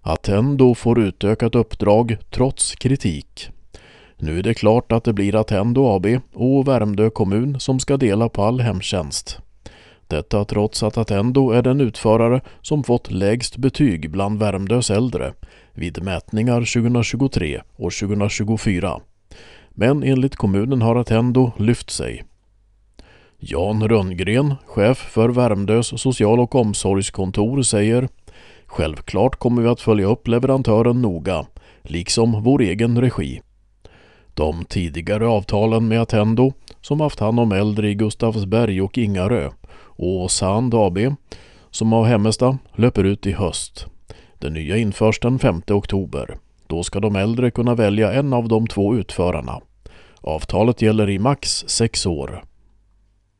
Attendo får utökat uppdrag trots kritik. Nu är det klart att det blir Attendo AB och Värmdö kommun som ska dela på all hemtjänst. Detta trots att Attendo är den utförare som fått lägst betyg bland Värmdös äldre vid mätningar 2023 och 2024. Men enligt kommunen har Attendo lyft sig. Jan Rönngren, chef för Värmdös social- och omsorgskontor, säger: självklart kommer vi att följa upp leverantören noga, liksom vår egen regi. De tidigare avtalen med Attendo, som haft hand om äldre i Gustavsberg och Ingarö, och Sand AB, som har Hemmesta, löper ut i höst. Det nya införs den 5 oktober. Då ska de äldre kunna välja en av de två utförarna. Avtalet gäller i max 6 år.